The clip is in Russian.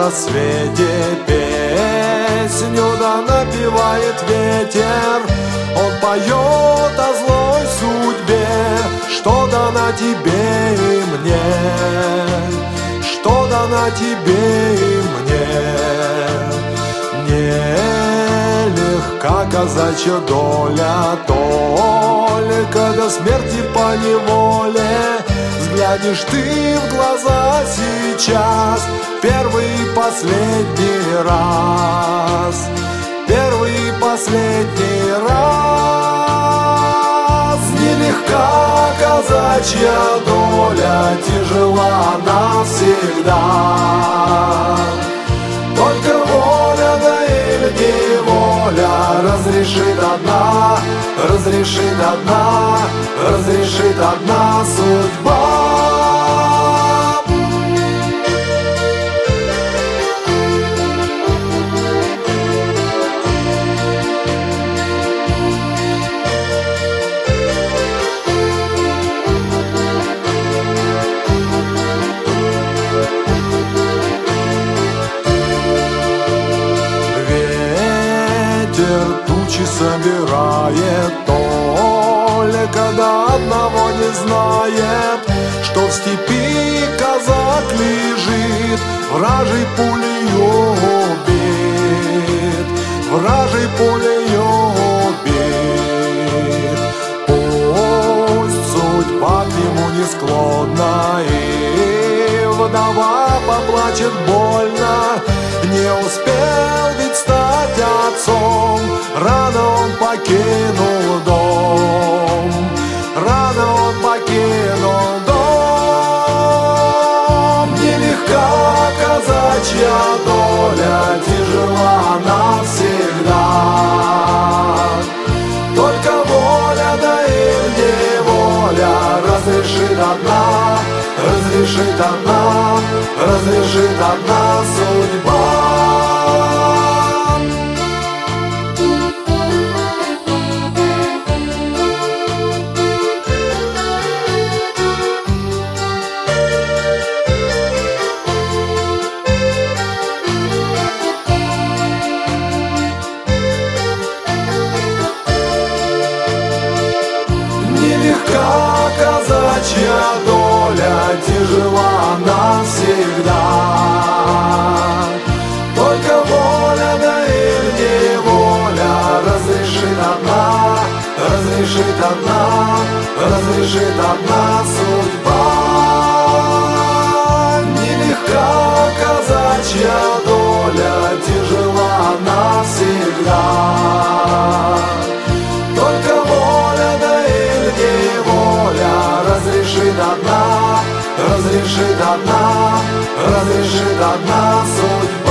рассвете песню да напевает ветер. Он поет о злой судьбе, что дано тебе и мне, что дано тебе и мне. Нелегка казачья доля, только до смерти по неволе. Взглянешь ты в глаза сейчас, первый и последний раз, первый и последний раз. Нелегка казачья доля, тяжела навсегда. Только воля да или неволя разрешит одна, разрешит одна, разрешит одна судьба. Тучи собирает, только до одного не знает, что в степи казак лежит, вражей пулею убит, вражей пулею убит. Пусть судьба к нему не склонна, и вдова поплачет больно, не успел ведь стать отцом, рано он покинул дом, рано он покинул дом. Нелегка казачья доля, тяжела навсегда. Только воля да и неволя разрешит одна, разрешит одна, разрешит одна судьба. Нелегка казачья доля, тяжела навсегда. Только воля да и неволя разрешит одна, разрешит одна, разрешит одна судьба. Нелегка казачья доля, тяжела навсегда. Только воля да и неволя разрешит одна, разрешит одна, разрешит одна судьба.